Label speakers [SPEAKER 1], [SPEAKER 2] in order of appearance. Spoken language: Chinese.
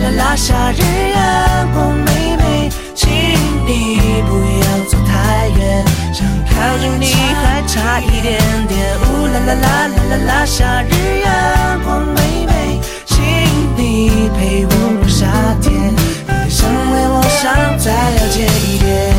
[SPEAKER 1] 啦啦，夏日阳光美美，请你不要走太远，想靠近你还差一点点。呜啦啦啦啦啦啦，夏日阳光美美，请你陪我过夏天，你的香味我想再了解一点。